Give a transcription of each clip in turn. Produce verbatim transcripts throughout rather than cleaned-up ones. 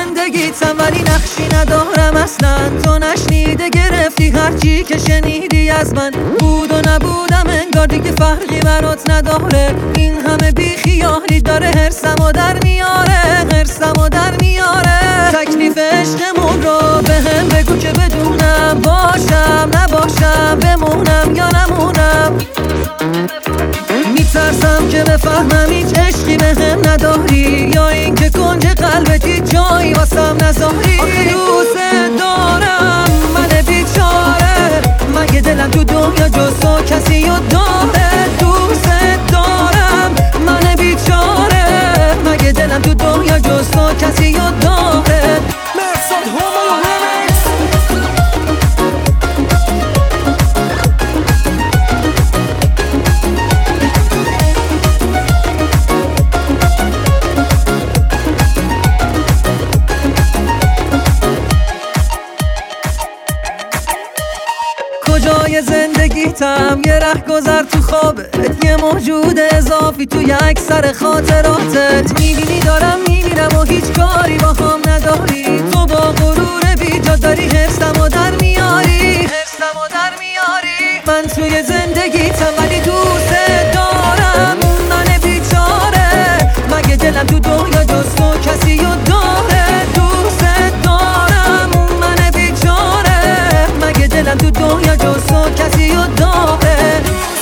زندگیتم ولی نقشی ندارم اصلا. تو نشنیده گرفتی هرچی که شنیدی از من. بود و نبودم انگار دیگه فرقی برات نداره. این همه بیخیالی داره هرسمو در میاره، هرسمو در میاره. تکلیف عشقمون رو به هم بگو که بدونم، باشم نباشم، بمونم یا نمونم. میترسم که بفهمم هیچ عشقی به هم نداری، یا این که کنج قلبت هیچ جایی واسم نذاری. آخه دوست دارم من بیچاره، مگه دلم تو دنیا جز تو کسی رو داره؟ دوست دارم من بیچاره، مگه دلم تو دنیا جز تو کسی رو داره؟ مرساد هومو ریمیکس. کجای زندگیتم یه ره گذر تو خوابت، یه موجود اضافی تو یک سر خاطراتت. میبینی دارم میمیرم و هیچ کاری با هم نداری. تو با غرور بیجا داری حرصمو در میاری، حرصمو در میاری. من توی زندگیتم ولی دوست دارم من بیچاره، مگه دلم تو دنیا جز تو کسی رو داره؟ دوست دارم من بیچاره، مگه دلم تو دنیا جز تو کسی رو داره؟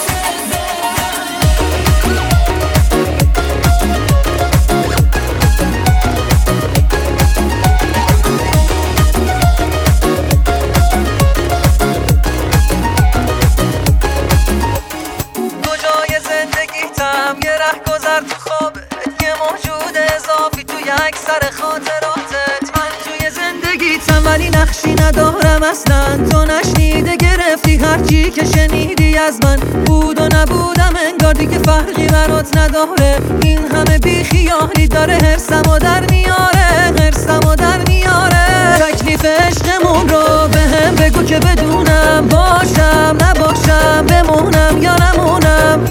کجای زندگیتم یه ره گذر تو خوابت، یه موجود اضافی تو یک سر خاطراتت. من توی زندگیتم ولی نقشی ندارم اصلا. تو نشنیده گرفتی هرچی که شنیدی از من. بود و نبودم انگار دیگه فرقی برات نداره. این همه بیخیالی داره هرسمو در میاره، هرسمو در میاره. تکلیف عشقمون رو به هم بگو که بدونم، باشم نباشم، بمونم یا نمونم.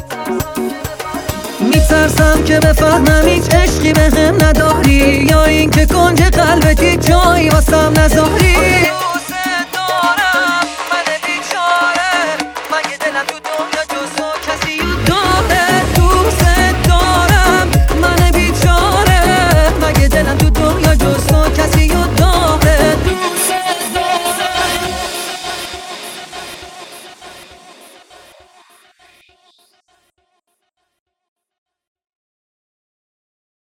میترسم که بفهمم هیچ عشقی به هم نداری، یا این که کنج قلبت